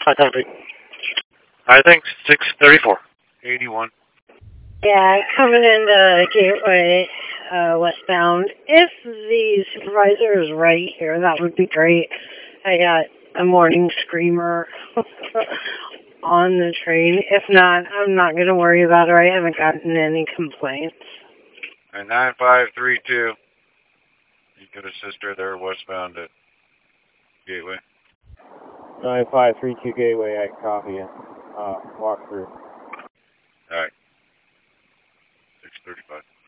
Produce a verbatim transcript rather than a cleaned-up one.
I copy. I think six thirty-four. eighty-one. Yeah, coming into Gateway uh, westbound. If the supervisor is right here, that would be great. I got a morning screamer on the train. If not, I'm not going to worry about it. I haven't gotten any complaints. And nine five three two. You could assist her there westbound at Gateway. nine five three two Gateway, I copy it. Uh, walk through. Alright. six thirty-five.